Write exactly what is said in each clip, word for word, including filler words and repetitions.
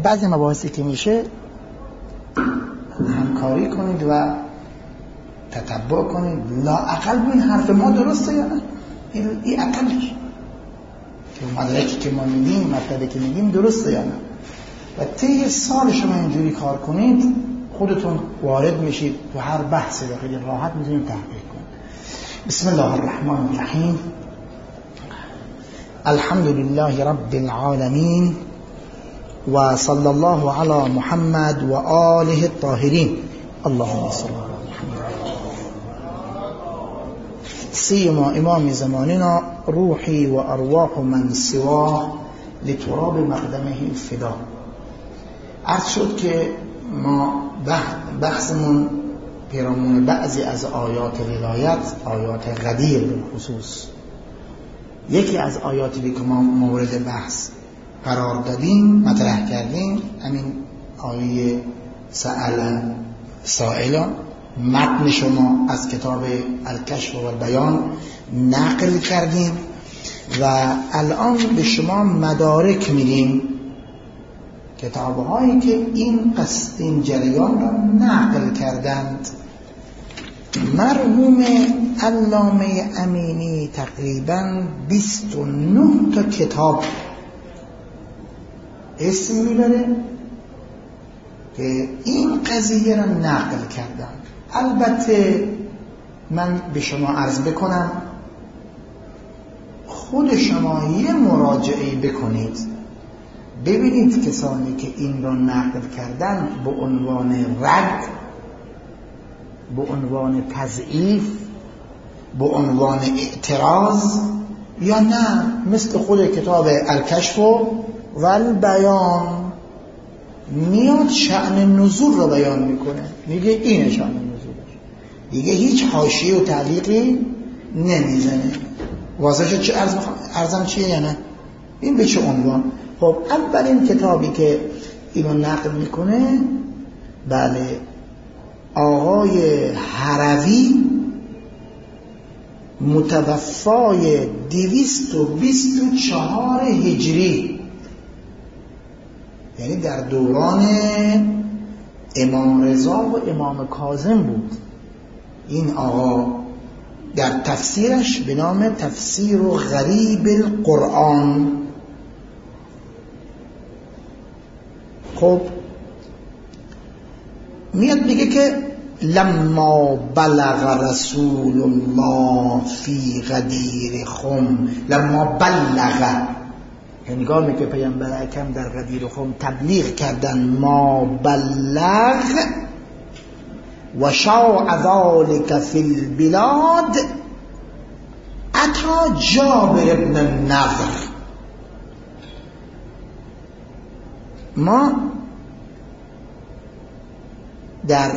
بعضی مباحثی که میشه همکاری کنید و تتبع کنید، لا اقل این حرف ما درسته یا نه، این اقلش که مدرکی که ما میدیم، مطلبی که میدیم درسته یا نه. و طی سال شما اینجوری کار کنید خودتون وارد میشید تو هر بحثی و خیلی راحت میتونید تحقیق کنید. بسم الله الرحمن الرحیم. الحمد لله رب العالمین و صلی الله علی محمد و آله الطاهرین. اللهم صل علی محمد. سیما امام زماننا روحی و ارواح من سواه لتراب مقدمه فدا. عرض شد که ما بحثمون پیرامون بعضی از آیات ولایت، آیات غدیر به خصوص. یکی از آیاتی که ما مورد بحث قرار دادیم، مطرح کردیم، همین آیه سأل سائلا، متن شما از کتاب الکشف و البیان نقل کردیم و الان به شما مدارک میدیم، کتاب‌هایی که این قصد این جریان را نقل کردند. مرحوم علامه امینی تقریباً بیست و نه تا کتاب اسم میبره که این قضیه را نقل کردن. البته من به شما عرض بکنم خود شما یه مراجعه بکنید، ببینید کسانی که این را نقل کردن به عنوان رد، به عنوان تضعیف، به عنوان اعتراض یا نه مثل خود کتاب الکشف و البیان میاد شأن نزول رو بیان میکنه، میگه اینه شأن نزولش، دیگه هیچ حاشیه و تعلیقی نمیزنه. واضحه چه عرض ارزم چیه یا نه؟ این به چه عنوان؟ خب اولین کتابی که اینو نقل میکنه بله آقای هروی، متوفای دویست و بیست و چهار هجری، یعنی در دوران امام رضا و امام کاظم بود. این آقا در تفسیرش به نام تفسیر غریب القرآن. خب میاد میگه که لما بلغ رسول الله فی غدیر خم، لما بلغ یعنی نگاه که پیامبر اکرم در غدیر خم تبلیغ کردن، ما بلغ و شاع ذلك فی البلاد اتا جابر ابن النضر. ما در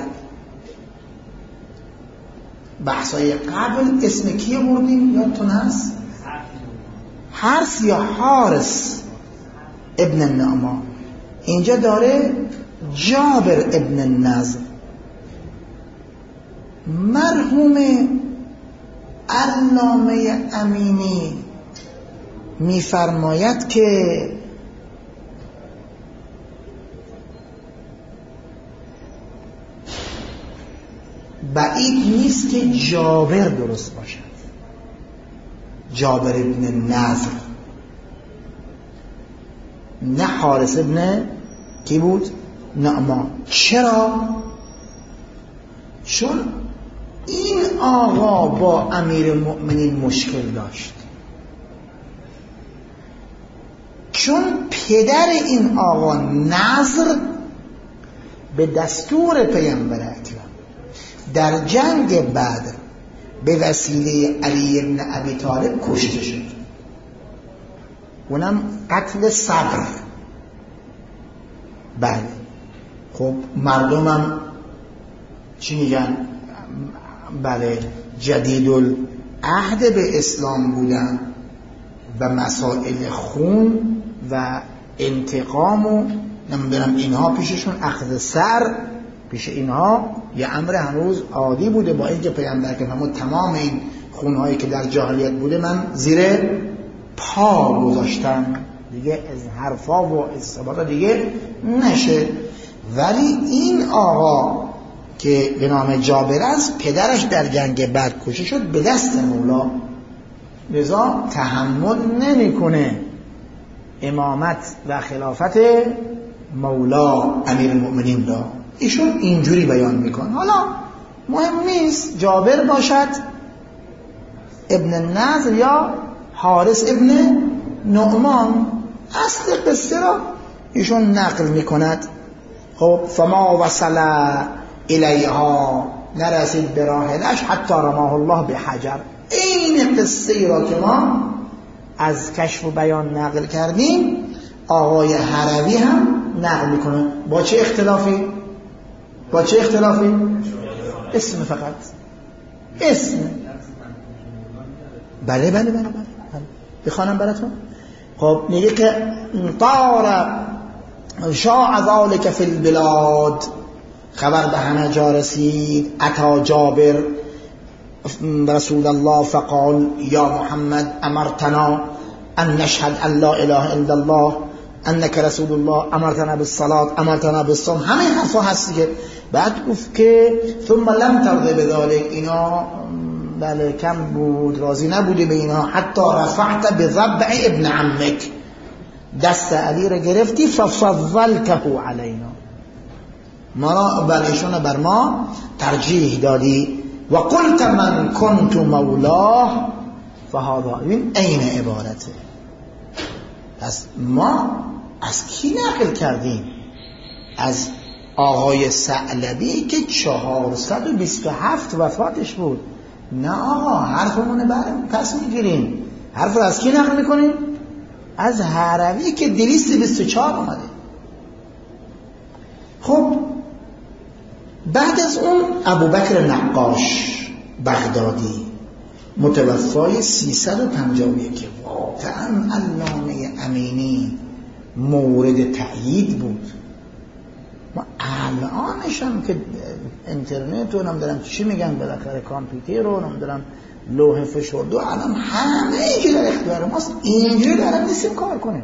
بحثای قبل اسم کیه بردیم یادتون هست؟ حرس یا حارس ابن النعمان. اینجا داره جابر ابن النضر. مرحوم علامه امینی میفرماید که بعید نیست که جابر درست باشد، جابر ابن النضر، نه حارس ابن کی بود؟ نعمان. چرا؟ چون این آقا با امیر مؤمنین مشکل داشت، چون پدر این آقا نضر به دستور پیامبر اکرم در جنگ بدر به وسیله علی ابن ابی طالب کشته شد، اونم قتل صبر. بله خب مردمم چی میگن؟ بله جدید العهد به اسلام بودن و مسائل خون و انتقام و نمیدونم اینها پیششون، اخذ سر پیش اینها یه امر هنوز عادی بوده، با اینکه پیامبر که فرمود تمام این خونهایی که در جاهلیت بوده من زیر پا گذاشتم، دیگه از حرفا و استبادا دیگه نشه. ولی این آقا که به نام جابر است پدرش در جنگ بدر کشته شد به دست مولا، لذا تحمل نمیکنه امامت و خلافت مولا امیر المؤمنین را. ایشون اینجوری بیان میکنه. حالا مهم نیست جابر باشد ابن النضر یا حارث ابن نعمان، اصل قصه را ایشون نقل میکند. خب فما وصل الیها، نرسید به راحلش حتی رماه الله به حجر. این قصه ای را که ما از کشف و بیان نقل کردیم آقای هروی هم نقل میکنه. با چه اختلافی؟ با چه اختلافی؟ اسم فقط، اسم. بله بله بله بله بخوانم براتون. خب میگه که طار شاع ذلك فی البلاد، خبر به همه جا رسید. اتا جابر رسول الله فقال یا محمد امرتنا ان نشهد ان لا اله الا الله انک رسول الله، امرتنا بالصلاة، امرتنا بالصوم. همه حرفا هست که بعد گفت که ثم لم ترضى بذلك، اینا بله کم بود، راضی نبودی به اینا. حتی رفعت بضبع ابن عمک، دست علی را گرفتی ففضلته علینا، ما را برایشون بر ما ترجیح دادی. و قلت من کنت مولاه فهذا، این عین عبارته. پس ما از کی نقل کردیم؟ از آقای ثعلبی که چهارصد و بیست و هفت وفاتش بود. نه آقا حرفمونه برم پس میگیریم. حرف رو از کی نقل میکنیم؟ از هروی که دویست و بیست و چهار اومده. خب بعد از اون ابوبکر نقاش بغدادی متوفای سیصد و پنجاه و یک، واقعا علامه امینی مورد تأیید بود. ما الانش هم که اینترنت رو نمیدونم چی میگن، بالاخره کامپیوتر رو نمیدونم لوح فشرده، الان همه اینجا در اختیار ماست، اینجا دارم نیستیم کار کنیم.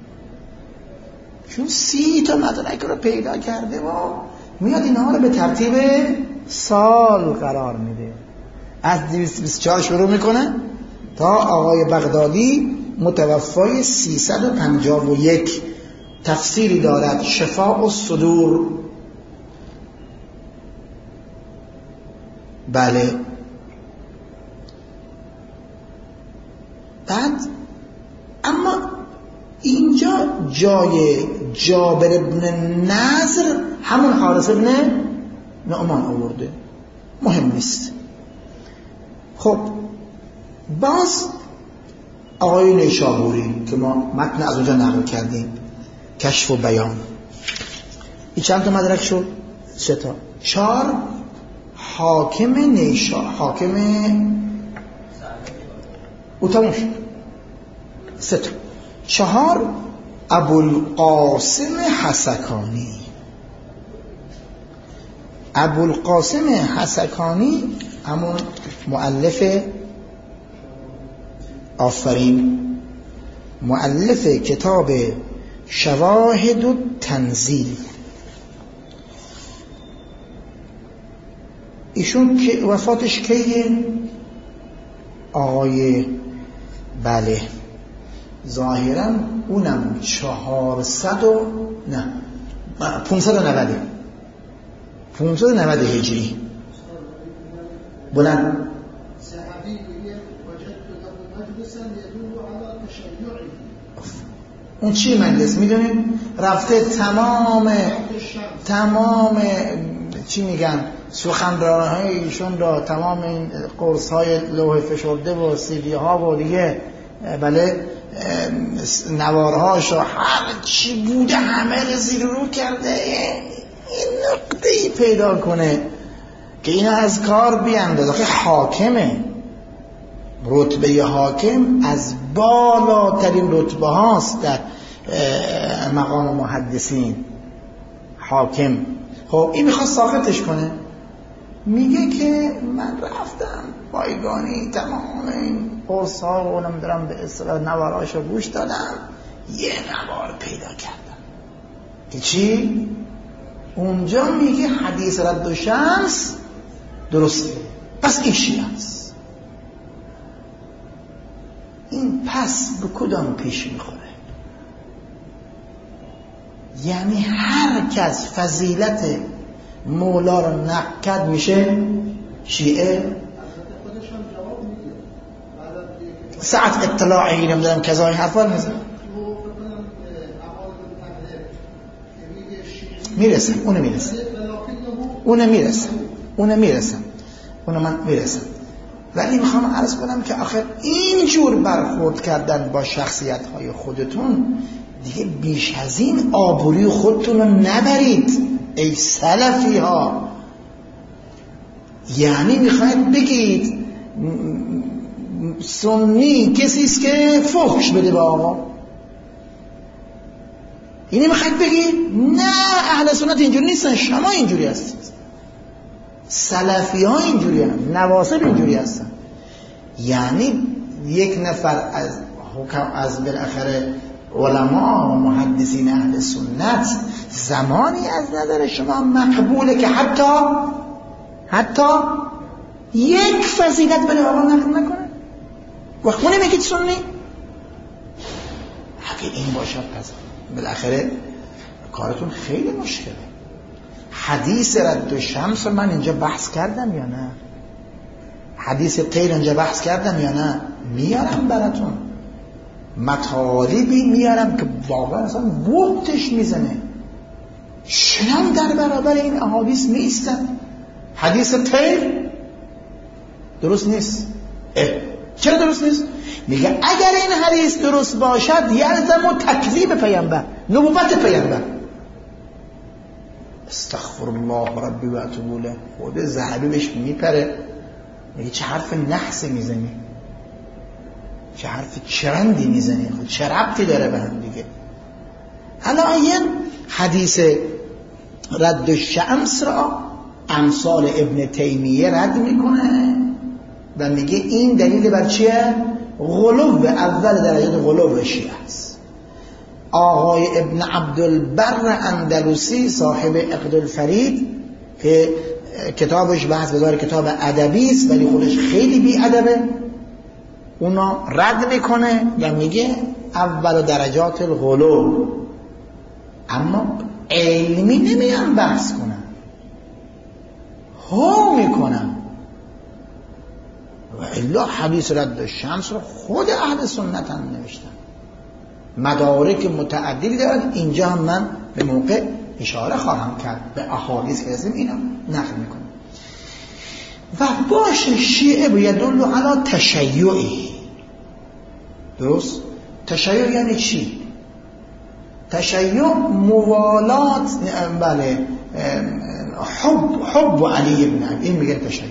چون سی تا مدرک رو پیدا کرده و میاد اینها رو به ترتیب سال قرار میده. از دویست و بیست و چهار شروع میکنه تا آقای بغدادی متوفای سیصد و پنجاه و یک. تفسیری دارد شفاء الصدور. بله. بعد اما اینجا جای جابر ابن نضر همون حارث ابن نعمان آورده، مهم نیست. خب باز آقای نیشابوری که ما متن از اونجا نقل کردیم، کشف و بیان، این چند تا مدرک شد؟ سه تا. چهار حاکم نیشا حاکم او تموم شد. سه تا. چهار ابوالقاسم حسکانی. ابوالقاسم حسکانی همون مؤلف، آفرین، مؤلف کتاب شواهد التنزیل. ایشون که وفاتش کیه؟ آقای بله ظاهرا اونم چهارصد و نه پونصد و نود پونصد و نود هجری بلند. اون چی مجلس میدونیم؟ رفته تمام تمام چی میگن سخنرانی‌های ایشون را، تمام این قرص‌های لوح فشرده و سیدی ها و دیگه بله نوارهاش و هر چی بوده همه رو زیر رو کرده. این نقطه‌ای پیدا کنه که اینا از کار بیاندازه. آخه حاکمه، رتبه حاکم از بالاترین رتبه هاست در مقام محدثین. حاکم خب این میخواد ساقطش کنه، میگه که من رفتم بایگانی تمام این قرص ها و نمیدونم به اصطلاح نواراشو گوش دادم، یه نوار پیدا کردم که چی؟ اونجا میگه حدیث رد شمس درسته، پس این شیعه است. این پس به کدام پیش میخوره؟ یعنی هر کس فضیلت مولا رو نقد کرد میشه شیعه. ساعت اطلاعی نمیدونم کذای حرفا میزن میرسم اونه میرسم اونه میرسم اونه میرسم اونه من میرسم ولی میخوام عرض کنم که آخر اینجور برخورد کردن با شخصیت های خودتون دیگه بیش از این آبروی خودتون رو نبرید ای سلفی ها. یعنی میخواید بگید سنی کسی است که فحش بده به آقا؟ اینی میخواید بگید؟ نه، اهل سنت اینجوری نیستن، شما اینجوری هستید، سلفی ها اینجوری هستن، نواصب اینجوری هستن. یعنی یک نفر از حکم از بالاخره علما و محدثین اهل سنت زمانی از نظر شما مقبوله که حتی حتی یک فضیلت بله آقا نقل نکنه. وقت مونه میگید سنی؟ اگه این باشد پس بالاخره کارتون خیلی مشکله. حدیث رد شمس من اینجا بحث کردم یا نه؟ حدیث غیر اینجا بحث کردم یا نه؟ میارم براتون مطالبی میارم که واقعا اصلا بوتش میزنه، شنم در برابر این احادیث نیستن. حدیث طیر درست نیست. اه. چرا درست نیست؟ میگه اگر این حدیث درست باشد یلزم و تکذیب پیامبر، نبوت پیامبر. استغفر الله ربی و اتوب الیه. خود ذهبی بهش میپره، میگه چه حرف نحسی میزنی، چه حرف چرندی میزنی، خود چه ربطی داره به هم دیگه. حالا این حدیث رد شمس را امثال ابن تیمیه رد میکنه و میگه این دلیل بر چیه؟ غلو، اول درجه غلو شیعه است. آقای ابن عبدالبر اندلسی صاحب عقد الفرید که کتابش بحث بذاره کتاب ادبی است ولی خودش خیلی بی ادبه، اونا رد میکنه و میگه اول درجات الغلو، اما علمی نمیان بحث کنن، ها میکنن. و الا حدیث رد شمس رو خود اهل سنت هم نوشتن، مدارک متعددی دارن. اینجا هم من به موقع اشاره خواهم کرد به احادیث که هستیم، اینا نقل میکنم. و باشه شیعه بیدل علی تشیعی. درست؟ تشیع یعنی چی؟ تشیع موالات، بله، حب حب علی ابن عبی، این میگن تشیع.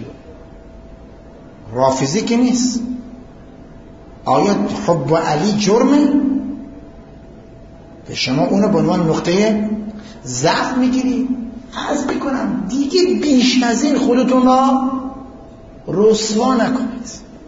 رافضی که نیست. آیا حب علی جرمه که شما اونو به عنوان نقطه ضعف میگیری؟ عرض میکنم دیگه بیش از این خودتون را رسوا نکنید.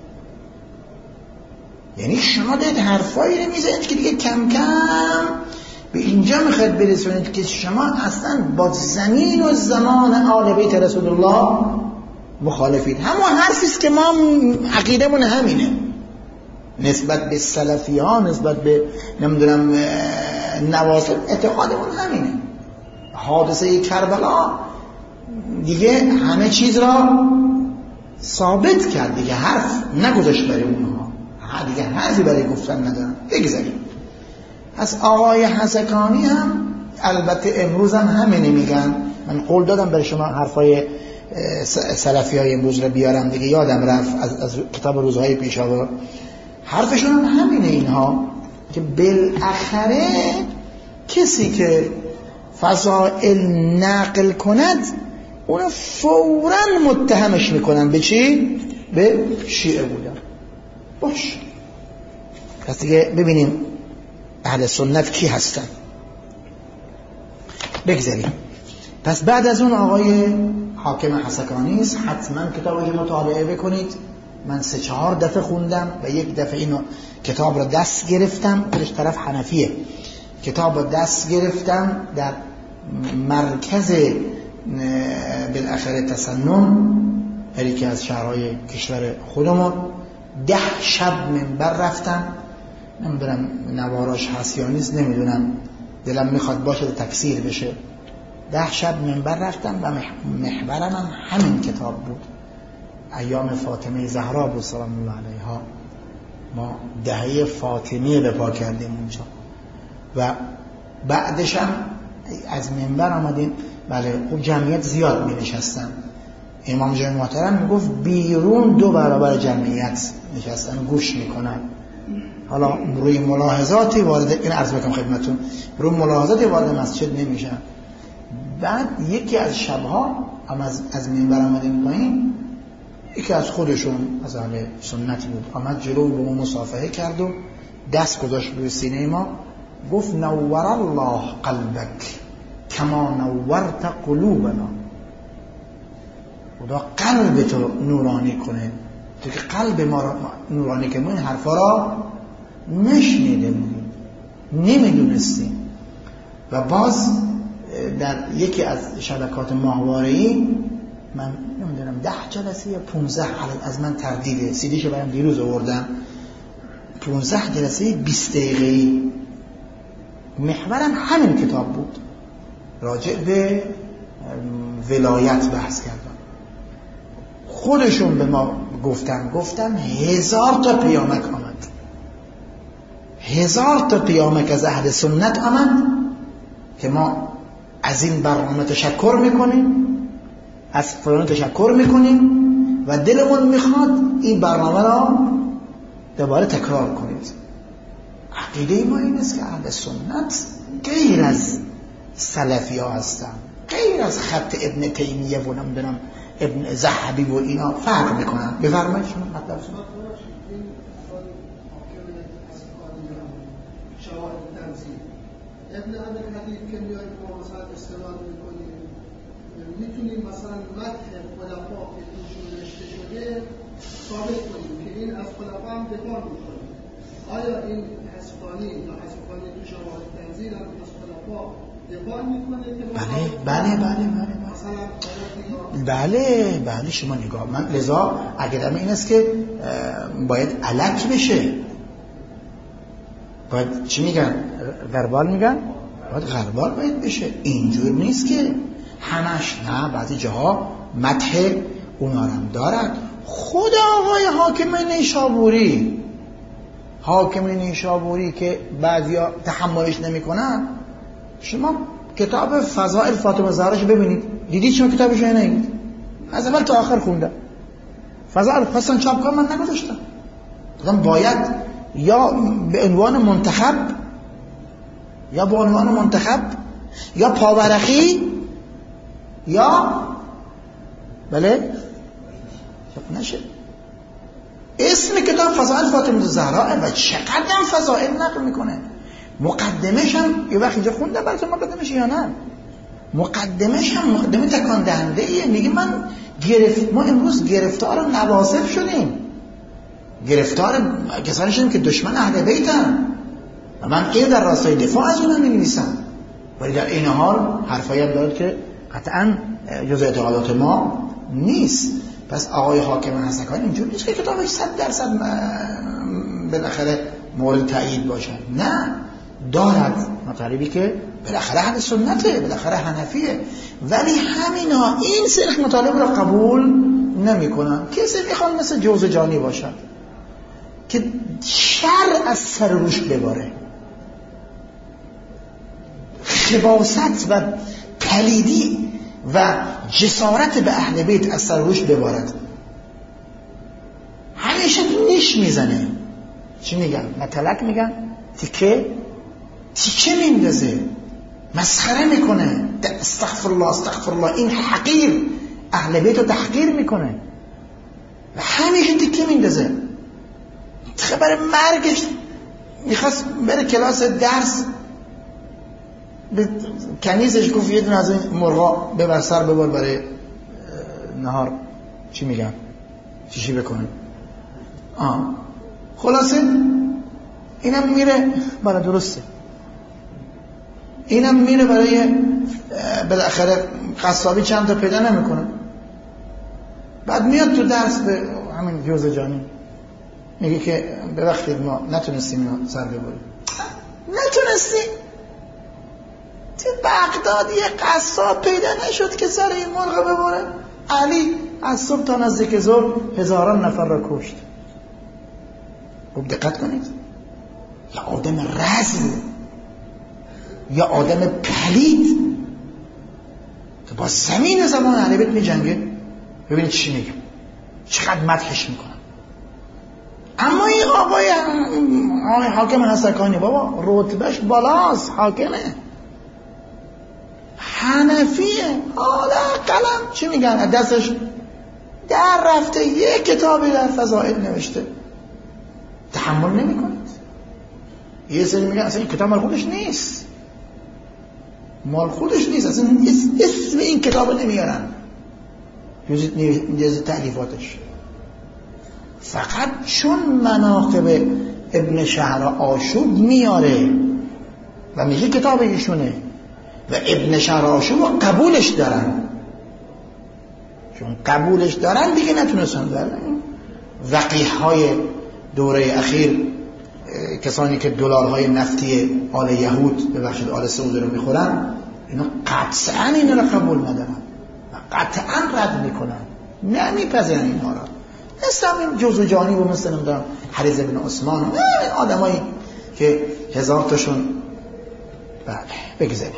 یعنی شما دارید حرفایی رو میزنید که دیگه کم کم به اینجا میخواید برسونید که شما اصلا با زمین و زمان آل بیت رسول الله مخالفید. همون حرفیست که ما عقیدمون همینه نسبت به سلفی ها، نسبت به نمیدونم نواصب، اعتقادمون همینه. حادثه کربلا دیگه همه چیز را ثابت کرد، دیگه حرف نگذاشت برای اونها، دیگه حرفی برای گفتن ندارن. بگذاریم. از آقای حسکانی هم البته امروز هم همینه میگن. من قول دادم برای شما حرفای سلفی های امروز رو بیارم دیگه، یادم رفت از, از کتاب روزهای پیشاور. حرفشون هم همینه اینها که بالاخره کسی که فضائل نقل کند اونو فوراً متهمش میکنن به چی؟ به شیعه بودن. باش پس دیگه ببینیم اهل سنت کی هستن. بگذاریم. پس بعد از اون آقای حاکم حسکانی است، حتما کتابی مطالعه بکنید. من سه چهار دفعه خوندم و یک دفعه اینو کتاب رو دست گرفتم، خودش طرف حنفیه کتاب دست گرفتم در مرکز بالاخره تسنن، هر یکی از شهرهای کشور خودمون. ده شب منبر رفتم، نمیدونم نواراش هست یا نیست، نمیدونم، دلم میخواد باشه تکثیر بشه. ده شب منبر رفتم و محورم هم همین کتاب بود. ایام فاطمه زهرا بود سلام الله علیها. ما دهه فاطمیه به پا کردیم اونجا و بعدش هم از منبر آمدیم. بله خب جمعیت زیاد می نشستن. امام جمعی محترم می گفت بیرون دو برابر جمعیت نشستن گوش میکنن. حالا روی ملاحظاتی وارد این عرض بکنم خدمتون، روی ملاحظاتی وارد مسجد نمیشن. بعد یکی از شبها هم از, از منبر آمدیم پایین، یکی از خودشون از اهل سنت بود، آمد جلو به ما مصافحه کرد و دست گذاشت روی سینه ما، گفت نور الله قلبک کما نورت قلوبنا. خدا قلب تو نورانی کنه، تو که قلب ما را نورانی کنه. ما این حرفا را نشنیده بودیم، نمیدونستیم. و باز در یکی از شبکات ماهواره‌ای من نمیدونم ده جلسه یا پونزده حلقه، از من تردیده، سیدیشو برام دیروز آوردم، پونزده جلسه بیست دقیقه‌ای محورم همین کتاب بود، راجع به ولایت بحث کردم. خودشون به ما گفتن گفتن هزار تا پیامک آمد، هزار تا پیامک از اهل سنت آمد که ما از این برنامه تشکر میکنیم، از فلان تشکر میکنیم و دلمون میخواد این برنامه را دوباره تکرار کنید. عقیده ما این است که اهل سنت غیر از سلفی ها هستن، غیر از خط ابن تیمیه و نمیدونم ابن ذهبی و اینا فرق میکنن. بفرمایید شما مطلب شما. ابن عبد الحدید که میاید ما مثلا استفاده میکنیم، میتونیم مثلا متن خلفا که توشون نوشته شده ثابت کنیم که این از خلفا هم دفاع میکنه. آیا این حسفانی یا حسفانی تو شواهد تنزیل هم از خلفا دفاع میکنه که بله بله بله بله مثلا بله بله شما نگاه، من لذا عقیدم این است که باید علک بشه، باید چی میگن؟ غربال میگن؟ باید غربال باید بشه. اینجور نیست که همش، نه، بعضی جاها مدح اونا هم دارد. خود آقای حاکم نیشابوری، حاکم نیشابوری که بعضیا تحملش نمیکنن، شما کتاب فضائل فاطمه زهراش ببینید، دیدید شما کتابش رو نگید؟ از اول تا آخر خوندم. فضائل خواستن چاپ کنم، من نگذاشتم. گفتم باید یا به عنوان منتخب یا به عنوان منتخب یا پاورقی یا بله چاپ نشه. اسم کتاب فضائل فاطمه زهرا و چقدر هم فضائل نقل میکنه. مقدمش هم یه وقت اینجا خوندم، بلکه مقدمش یا نه، مقدمش هم مقدمه تکان دهنده ایه. میگه من گرفت، ما امروز گرفتار نواصب شدیم، گرفتار کسانی شدیم که دشمن اهل بیتن و من این در راستای دفاع از اونم می‌نویسم، ولی در این حال حرفایی هم دارد که قطعاً جزء اعتقادات ما نیست. پس آقای حاکم حسنکان اینجور نیست که کتابش صد درصد بالاخره مورد تایید باشه، نه، دارد مطالبی که بالاخره اهل سنته، بالاخره حنفیه، ولی همینا این سرخ مطالب را قبول نمی‌کنن. کسی میخوان مثل جوزجانی باشن که شر از سر روش بباره، خباثت و پلیدی و جسارت به اهل بیت از سر روش ببارد. همیشه نیش میزنه، چی میگن؟ متلک میگن؟ تیکه تیکه میندازه، مسخره میکنه، استغفر الله استغفر الله، این حقیر اهل بیت رو تحقیر میکنه و همیشه تیکه میندازه. خبر مرگش میخواست بره کلاس درس، به کنیزش گفت یه دونه از این مرغا ببر سر ببر برای نهار، چی میگن؟ چیشی بکنه. آه خلاصه اینم میره، بله درسته، اینم میره برای بالاخره قصابی چند تا پیدا نمیکنه. بعد میاد تو درس به همین جوزجانی میگه که ببخشید ما نتونستیم اینو سر ببریم. نتونستیم؟ تو بغداد یه قصاب پیدا نشد که سر این مرغ ببره؟ علی از صبح تا نزدیک ظهر هزاران نفر را کشت. خوب دقت کنید، یا آدم رزل یا آدم پلید که با زمین زمان اهل بیت می جنگه. ببینید چی میگم، چقدر مدحش میکنم. اما این آقای آقای حاکم حسکانی بابا رتبهش بالاست، حاکمه حنفیه، حالا قلم چی میگن دستش در رفته یک کتابی در فضائل نوشته، تحمل نمی کنید. یه سری میگن اصلا این کتاب مال خودش نیست، مال خودش نیست، اصلا اسم این کتاب نمیارن جز تألیفاتش. فقط چون مناقب ابن شهر آشوب میاره و میگه کتاب ایشونه و ابن شهر آشوب رو قبولش دارن، چون قبولش دارن دیگه نتونستن دارن. وقیح های دوره اخیر، کسانی که دلارهای نفتی آل یهود ببخشید آل سعود رو میخورن، اینا قطعا این رو قبول ندارن و قطعا رد میکنن، نمیپذیرن اینها را. مثل همین جوزجانی و مثل نمیدونم حریز بن عثمان و این آدم هایی که هزار تاشون. بله بگذاریم.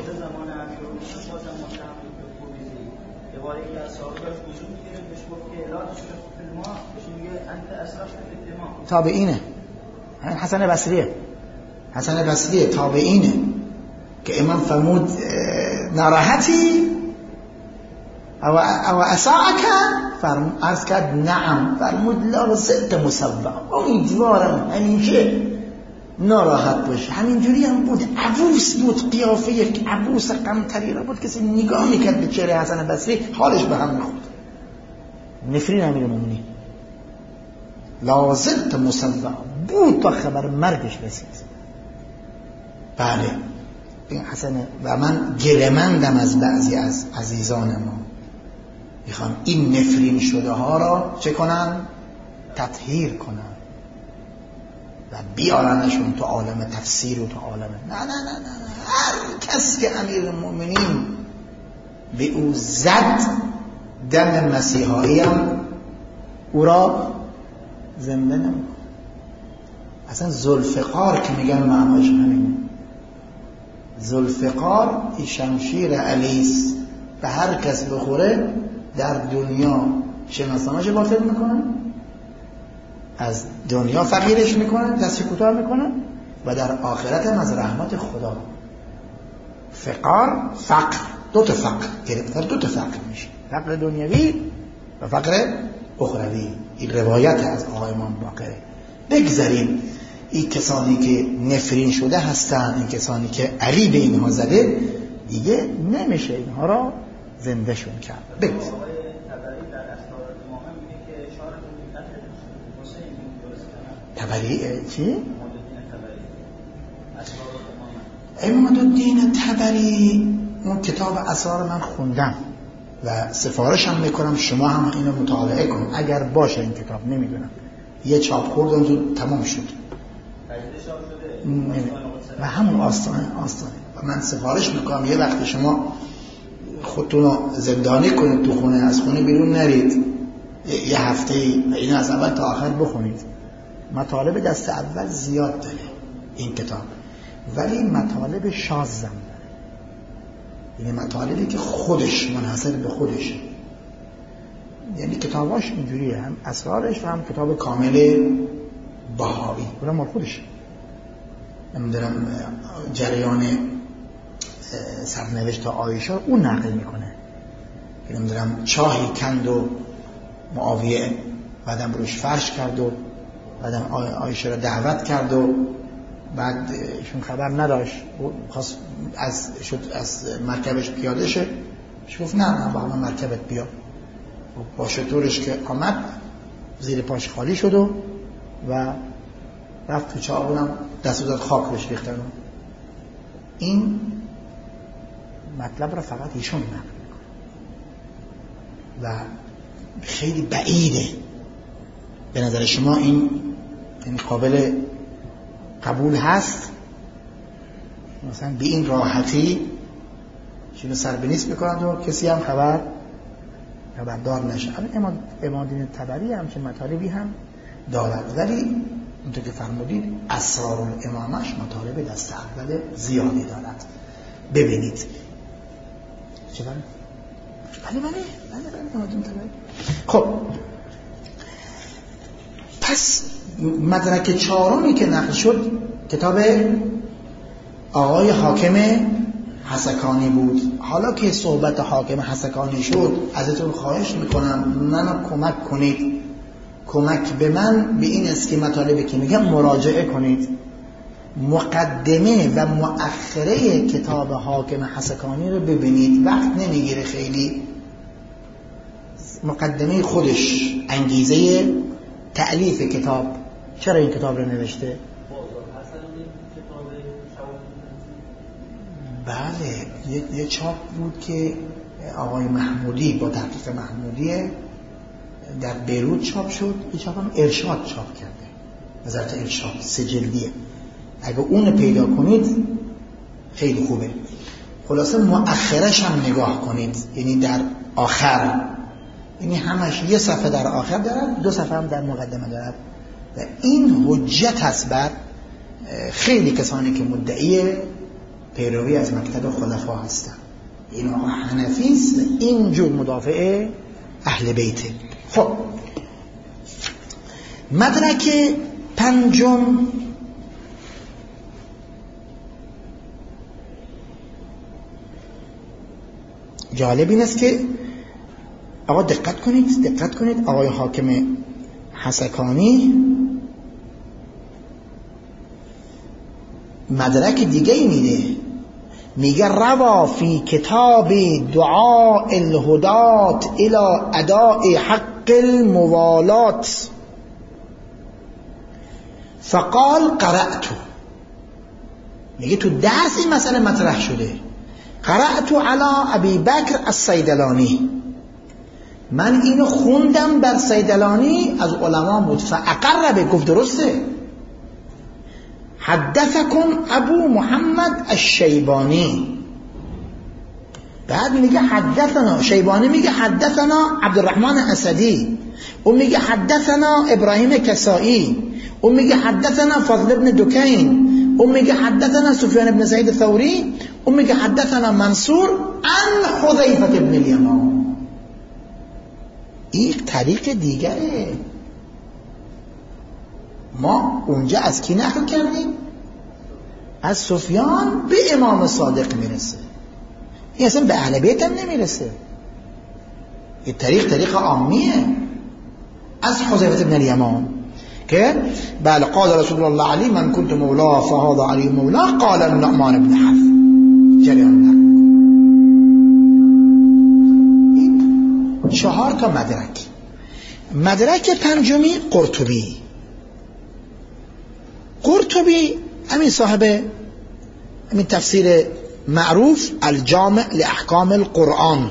تابعینه، حسن بصریه، حسن بصریه تابعینه که امام فرمود ناراحتی او او اساعک، فرمود عرض کرد نعم، فرمود لا زلت مصوع، امیدوارم همیشه ناراحت باشه. همینجوری هم بود، عبوس بود، قیافه یک عبوس قمطری را بود، کسی نگاه میکرد به چهره حسن بصری حالش به هم میخورد. نفرین امیرالمومنین لا زلت مصوع بود تا خبر مرگش رسید. بله این حسن و من گلمندم از بعضی از عزیزان ما، میخوام این نفرین شده ها را چه کنن؟ تطهیر کنن و بیارنشون تو عالم تفسیر و تو عالم نه نه نه نه, نه. هر کس که امیرالمومنین به او زد دم مسیحایی هم او را زنده نمیکنه. اصلا ذوالفقار که میگن معناش همینه. ذوالفقار این شمشیر علیس به هر کس بخوره در دنیا شناسانش باطل میکنن، از دنیا فقیرش میکنن، دست کوتاه میکنن و در آخرت هم از رحمت خدا. فقار فقر، دو تا فقر گرفتار، دو تا فقر میشه، فقر دنیوی و فقر اخروی. این روایت از آقای امام باقره. بگذاریم این کسانی که نفرین شده هستن، این کسانی که علی به اینها زده، دیگه نمیشه اینها را زنده شون کرد. بگذاریم تبری چی؟ امام الدین تبری اون کتاب اسرار من خوندم و سفارشم میکنم شما هم اینو مطالعه کن اگر باشه. این کتاب نمیدونم یه چاپ خوردم تو تمام شد و همون آستانه آستانه و من سفارش میکنم یه وقت شما خودتون رو زندانی کنید تو خونه، از خونه بیرون نرید یه هفته و این از اول تا آخر بخونید. مطالب دست اول زیاد داره این کتاب، ولی مطالب شاذ داره. این مطالبی که خودش منحصر به خودشه، یعنی کتاباش اینجوریه، هم اسرارش و هم کتاب کامل بهایی اونم مال خودشه. نمیدونم جریان سرنوشت عایشه اون نقل میکنه، نمیدونم چاهی کند و معاویه بعدم روش فرش کرد و بعدم عایشه را دعوت کرد و بعد ایشون خبر نداشت، خواست از شد از مرکبش پیاده شه، گفت نه نه با من مرکبت بیا. با شطورش که آمد زیر پاش خالی شد و و رفت تو چاهونم دست و داد خاک بهش ریختن. این مطلب را فقط ایشون نقل میکنه و خیلی بعیده. به نظر شما این این قابل قبول هست؟ مثلا به این راحتی چیزو سر به نیست بکنند و کسی هم خبر خبردار نشه. الان امام‌الدین طبری هم چه مطالبی هم دارد، ولی اونطور که فرمودید اسرار الامامش مطالب دست اول زیادی دارد. ببینید چه بله؟ بله بله بله بله امام‌الدین طبری. خب پس مدرک چهارمی که نقل شد کتاب آقای حاکم حسکانی بود. حالا که صحبت حاکم حسکانی شد ازتون خواهش میکنم منو کمک کنید، کمک به من به این است که مطالبی که میگم مراجعه کنید. مقدمه و مؤخره کتاب حاکم حسکانی رو ببینید، وقت نمیگیره خیلی. مقدمه خودش انگیزه تألیف کتاب، چرا این کتاب رو نوشته؟ بله یه, یه چاپ بود که آقای محمودی با تحقیق محمودی در بیروت چاپ شد. یه چاپ هم ارشاد چاپ کرده، وزارت ارشاد، سه جلدیه. اگه اون پیدا کنید خیلی خوبه. خلاصه مؤخرش هم نگاه کنید، یعنی در آخر، یعنی همش یه صفحه در آخر دارد، دو صفحه هم در مقدمه دارد و این حجت هست بر خیلی کسانی که مدعی پیروی از مکتب خلفا هستن. این آقا حنفی است، اینجور مدافع اهل بیته. خب مدرک پنجم جالب این است که آقا دقت کنید دقت کنید آقای حاکم حسکانی مدرک دیگه ای میده، میگه روا فی کتاب دعاء الهدات الى اداء حق الموالات فقال قرأت. میگه تو درس این مسئله مطرح شده، قرأت علی ابی بکر الصیدلانی، من اینو خوندم بر صیدلانی، از علما بود. فاقر به، گفت درسته. حدثکم ابو محمد الشیبانی، بعد میگه حدثنا شیبانی، میگه حدثنا عبدالرحمن اسدی، اون میگه حدثنا ابراهیم کسائی، اون میگه حدثنا فضل ابن دکین، اون میگه حدثنا سفیان ابن سعید ثوری، اون میگه حدثنا منصور عن حذیفه ابن الیمان. این طریق دیگره. ما اونجا از کی نقل کردیم؟ از سفیان به امام صادق میرسه. این اصلا به اهل بیت هم نمیرسه. این طریق طریق عامیه از حذیفه ابن الیمان که بله قال رسول الله علی من كنت مولا فهذا علی مولا قال النعمان ابن حرب. جریان نقل این چهار تا مدرک. مدرک پنجمی قرطبی. قرطبی همین صاحب همین تفسیر معروف الجامع لاحکام القرآن،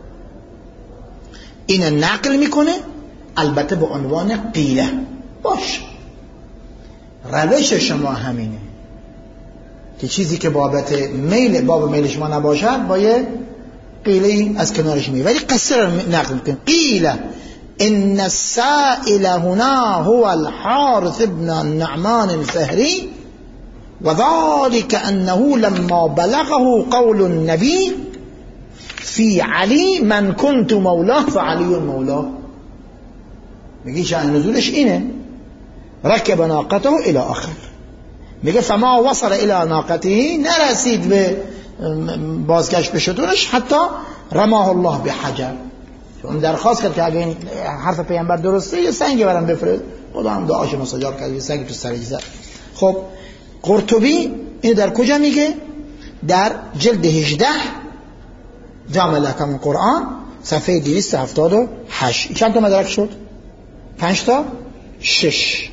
این نقل میکنه، البته به عنوان قیله. باش روش شما همینه که چیزی که بابت میل باب میل شما نباشد با یه قیله از کنارش میگه، ولی قصه رو نقل میکنه. قیله ان السائل هنا هو الحارث ابن النعمان الفهري وذلك انه لما بلغه قول النبي في علي من كنت مولاه فعلي مولاه. میگه شأن نزولش اینه، رکب ناقته الى آخر. میگه فما وصل الى ناقته، نرسید به بازگشت به شترش، حتی رماه الله به حجر. چون درخواست کرد که اگه این حرف پیامبر درسته یه سنگ برام بفرست، خدا هم دعاش مستجاب کرد، یه سنگ تو سرش زد. خب قرطبی این در کجا میگه؟ در جلد هجده جامع الاحکام قرآن صفحه دویست و هفتاد و هشت. چند تا مدرک شد؟ پنج تا؟ شش.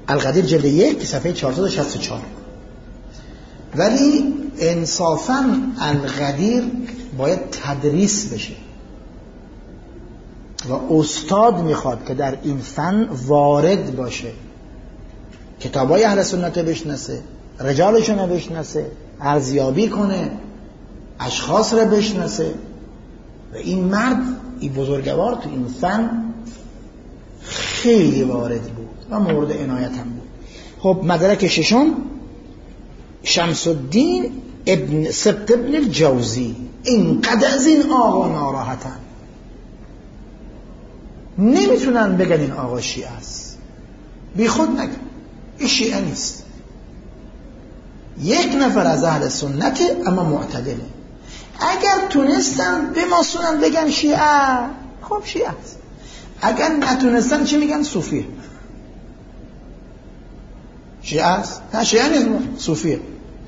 القدیر جلد یک صفحه چهارصد و شصت و چهار. ولی انصافاً القدیر باید تدریس بشه و استاد میخواد که در این فن وارد باشه، کتابای اهل سنت بشناسه، رجالشون رو بشناسه، ارزیابی کنه، اشخاص رو بشناسه. و این مرد، این بزرگوار تو این فن خیلی وارد بود و مورد عنایت هم بود. خب مدرک ششم شمس الدین ابن سبت ابن الجوزی. اینقدر از این آقا ناراحتن، نمیتونن بگن این آقا شیعه است، بی خود نگن این شیعه نیست، یک نفر از اهل سنت اما معتدله. اگر تونستن بماسونن بگن شیعه، خب شیعه است. اگر نتونستن چی میگن؟ صوفیه. شیعه است؟ نه شیعه نیست، صوفیه.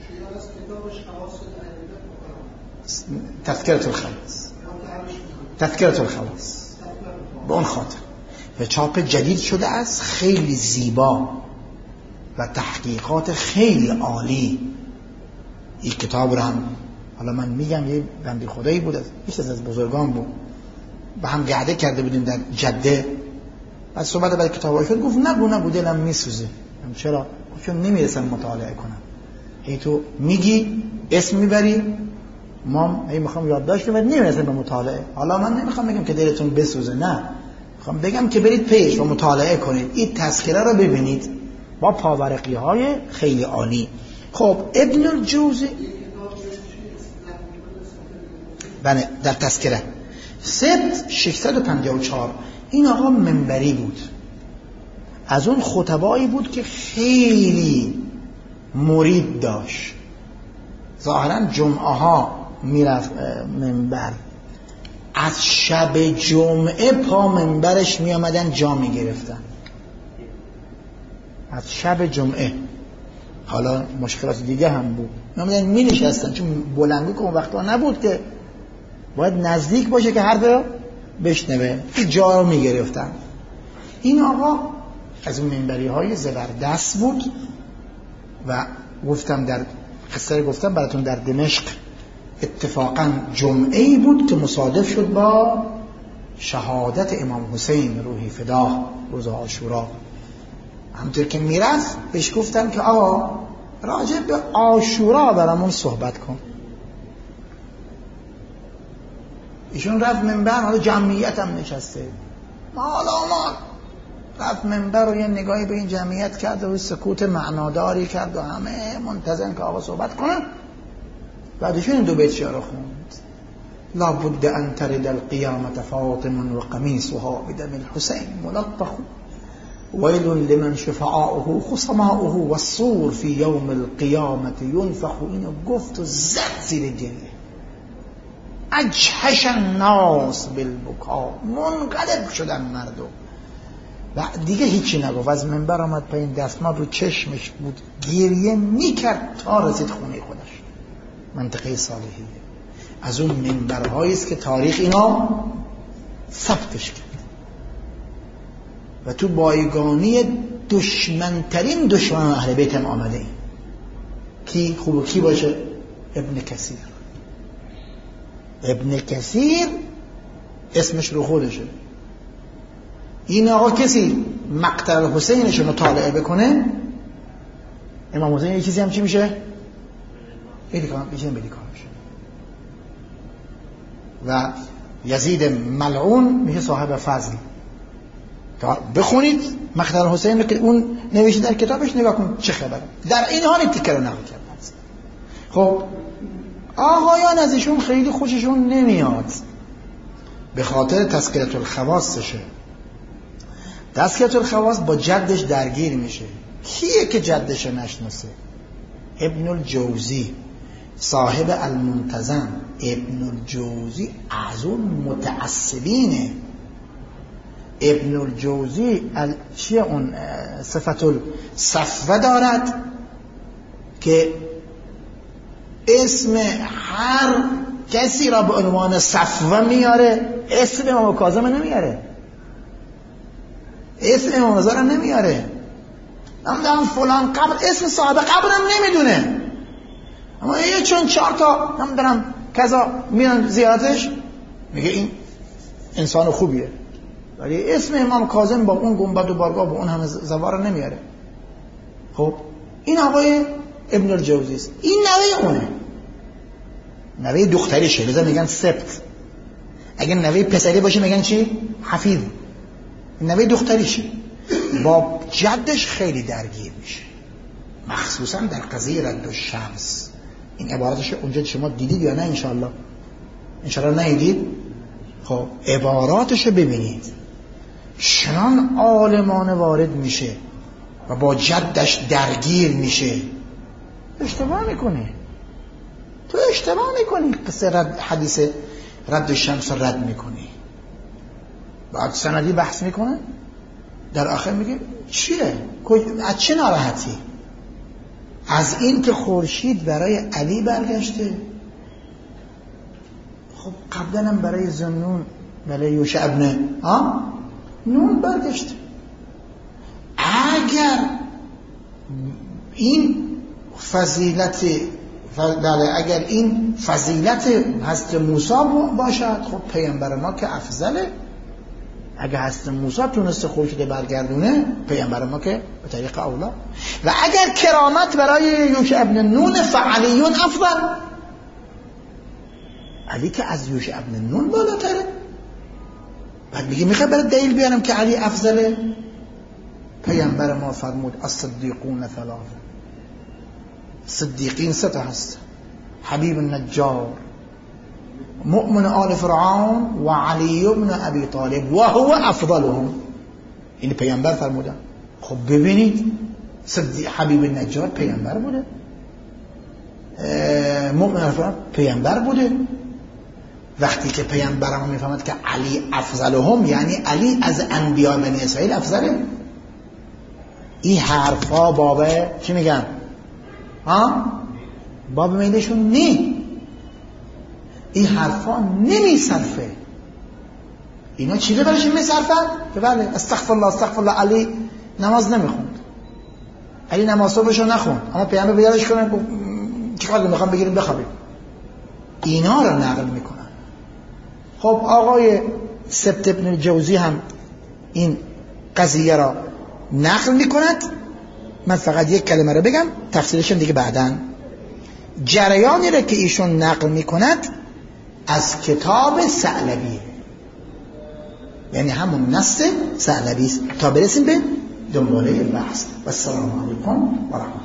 تذکرة الخواص، تذکرة الخواص به اون خاطر و چاپ جدید شده است، خیلی زیبا و تحقیقات خیلی عالی. این کتاب رو هم حالا من میگم یه بنده خدایی بود، یکی از بزرگان بود، با هم قعده کرده بودیم در جده. بعد صحبت بعد کتابای شد، گفت نگو نگو دلم میسوزه. چرا؟ چون نمیرسن مطالعه کنم. هی تو میگی اسم میبری، ما هی میخوام یادداشت کنم، نمیرسن به مطالعه. حالا من نمیخوام بگم که دلتون بسوزه، نه، میخوام بگم که برید پیش و مطالعه کنید، این تذکره رو ببینید با پاورقی های خیلی عالی. خب ابن الجوزی بله در تذکره ست ششصد و پنجاه و چهار. این آقا منبری بود، از اون خطبایی بود که خیلی مرید داشت. ظاهرا جمعه ها میرفت منبر، از شب جمعه پا منبرش می آمدن جا می گرفتن، از شب جمعه. حالا مشکلات دیگه هم بود، می آمدن می نشستن، چون بلندگو که اون وقتا نبود که باید نزدیک باشه که حرف رو بشنوه، این جا رو می گرفتن. این آقا از اون منبری های زبردست بود و گفتم در قصه گفتم براتون در دمشق اتفاقا جمعه‌ای بود که مصادف شد با شهادت امام حسین روحی فداه روز عاشورا. همونطور که میرفت بهش گفتم که آقا راجع به عاشورا برامون صحبت کن. ایشون رفت منبر، حالا جمعیت هم نشسته، مال آمال رفت منبر و یه نگاهی به این جمعیت کرد و سکوت معناداری کرد و همه منتظرن که آقا صحبت کنن. بعدشون این دو بیت شعر خوند: لا بد ان ترد القیامت فاطم و قمیصها بدم الحسین ملطخ ویل لمن شفعاؤه خصماؤه والصور فی یوم القیامت ینفخ. اینو گفت و زد زیر گریه. اجحش الناس بالبکا، منقلب شدن مردم و دیگه هیچی نگفت. از منبر آمد پایین، دستمال رو چشمش بود، گریه میکرد تا رسید خونه خودش، منطقه صالحیه. از اون منبرهایی است که تاریخ اینا ثبتش کرد و تو بایگانی دشمنترین دشمن اهل بیت هم آمده این. کی خوب کی باشه؟ ابن کثیر. ابن کثیر اسمش رو خودشه. این آقا کسی مقتل حسینش رو مطالعه بکنه، امام حسین یه چیزی هم چی میشه؟ بدیکار میشه، بدیکار میشه. و یزید ملعون میشه صاحب فضل. بخونید مقتل حسین رو که اون نوشته در کتابش، نگاه کن چه خبره. در این حال تیکه رو نقل کرده. خب آقایان ازشون خیلی خوششون نمیاد به خاطر تذکرة الخواصشه. تذکرة الخواص با جدش درگیر میشه. کیه که جدش رو نشناسه؟ ابن الجوزی صاحب المنتظم. ابن الجوزی از اون متعصبینه. ابن الجوزی چیه اون صفت الصفوه دارد که اسم هر کسی را به عنوان صفوه میاره، اسم امام کاظم نمیاره، اسم امام رضا را نمیاره. نمیدونم فلان قبر، اسم صاحب قبرم نمیدونه، اما یه چون چهار تا نمیدونم کذا میان زیارتش، میگه این انسان خوبیه، ولی اسم امام کاظم با اون گنبد و بارگاه با اون همه زوار نمیاره. خب این آقای ابن الجوزی است، این نوه اونه، نوه دختریشه، لذا میگن سبت. اگه نوه پسری باشه میگن چی؟ حفیظ. نوه دختریشه، با جدش خیلی درگیر میشه، مخصوصا در قضیه رد الشمس. این عباراتش اونجا شما دیدید یا نه؟ انشالله انشالله ندیدید. خب عباراتش ببینید، چنان عالمانه وارد میشه و با جدش درگیر میشه. اشتباه میکنه، تو اشتباه میکنی، قصه رد حدیث رد الشمس رد میکنی. بعد سندی بحث میکنه، در آخر میگه چیه؟ از چه ناراحتی؟ از این که خورشید برای علی برگشته. خب قبلا هم برای ذوالنون، برای یوشع ابن نون برگشته. اگر این فضیلت بله اگر این فضیلت حضرت موسی باشد، خب پیامبر ما که افضله. اگر حضرت موسی تونسته خورشید برگردونه، پیامبر ما که به طریق اولا. و اگر کرامت برای یوشع ابن نون، فعلیون افضل، علی که از یوشع ابن نون بالاتره. بعد میگه میخوای برای دلیل بیارم که علی افضله؟ پیامبر ما فرمود الصدیقون ثلاثه، صدیقین سه تا هست، حبیب النجار، مؤمن آل فرعون و علی ابن ابی طالب و هو افضلهم. این پیامبر فرمودن. خب ببینید، صدیق حبیب النجار پیامبر بوده، مؤمن آل فرعون پیامبر بوده. وقتی که پیامبر ما میفهمد که علی افضلهم، یعنی علی از انبیاء بنی اسرائیل افضله. این حرفا بابه چی میگن؟ ها؟ باب میلشون نی، این حرفا نمی صرفه. اینا چیزه برایش می صرفن؟ که بله استغفر الله استغفر الله. علی نماز نمیخوند، علی نماز صبحشو نخوند، اما پیامبر بیارش کنن چیکار میخوام بگیریم بخوابیم. اینا رو نقل میکنن. خب آقای سبت ابن الجوزی هم این قضیه را نقل میکند. من فقط یک کلمه رو بگم، تفسیرشون دیگه بعدن. جریانی رو که ایشون نقل میکند از کتاب ثعلبی، یعنی همون نص ثعلبی است، تا برسیم به دنباله بحث. و السلام علیکم و رحمت